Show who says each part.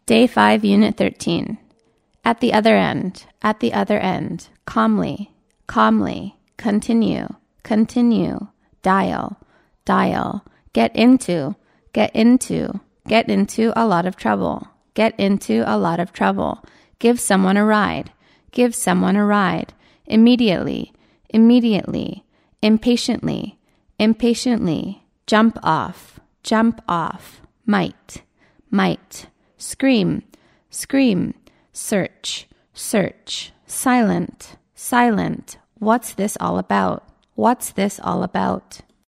Speaker 1: Day 5, Unit 13. At the other end, calmly, calmly, continue, continue, dial, dial, get into a lot of trouble, get into a lot of trouble, give someone a ride, immediately, immediately, impatiently, impatiently, jump off, might, might, scream, scream, search, search, silent, silent, what's this all about? What's this all about?